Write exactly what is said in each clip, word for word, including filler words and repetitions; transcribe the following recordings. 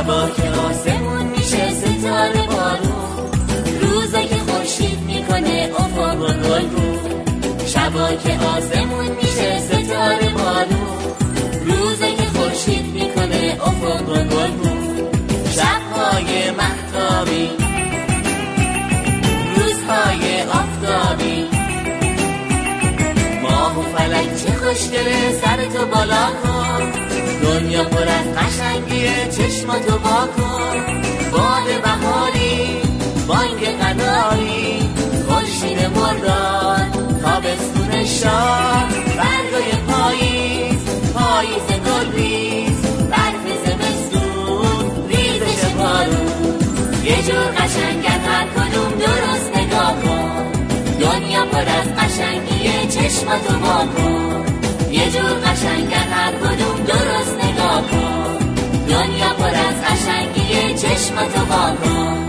شبا که آسمون میشه ستاره بارون، روزا که خورشید میکنه افق و گلگون. شبا که آسمون میشه ستاره بارون، روزا که خورشید میکنه افق و گلگون. شبهای مهتابی، روزهای آفتابی، ماه و فلک چه خوشگله سرتو بالا کن. دنیا پر از قشنگیه چشماتو وا کن. باد بهاری، بانگ قناری، خورشید مرداد، تابستون شاد، برگای پاییز، پاییز گلریز، برف زمستون، ریزش بارون. یه جور قشنگن هر کدوم درست نگاه کن. دنیا پر از قشنگیه چشماتو وا کن. یه جور قشنگن هر کدوم درست نگاه کن. دنیا پر از قشنگیه چشماتو وا کن.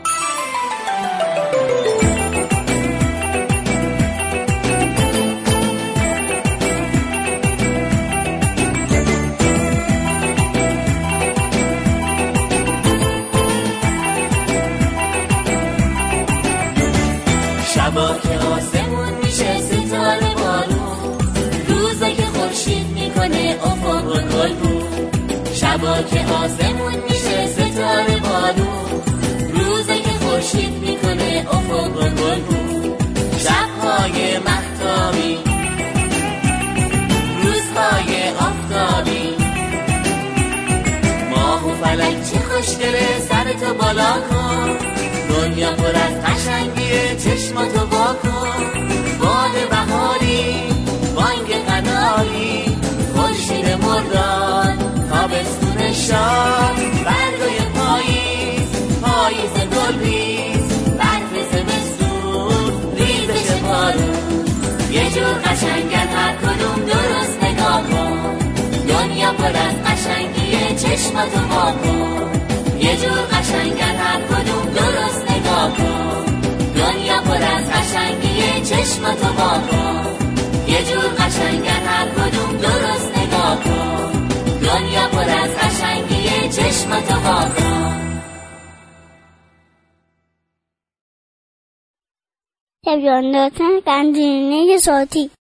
شبا که آسمون میشه ستاره بارون، روزا که خورشید میکنه افق و گلگون. شبا که آسمون میشه ستاره بارون، روزا که خورشید میکنه افق و گلگون. شبهای مهتابی، روزهای آفتابی، ماه و فلک چه خوشگله سرتو بالا کن. دنیا پر از قشنگیه چشماتو وا کن. باد بهاری، بانگ قناری، خورشید مرداد، تابستون شاد، برگای پاییز، پاییز گلریز، برف زمستون، ریزش بارون. یه جور قشنگن هر کدوم درست نگاه کن. دنیا پر از قشنگیه چشماتو وا کن. یه جور قشنگن هر کدوم درست نگاه کن. دنیا پر از قشنگیه چشماتو وا کن. یه جور قشنگن هر کدوم درست نگاه کن. دنیا پر از قشنگیه چشماتو وا کن. تلویزیون گنجینه صوتی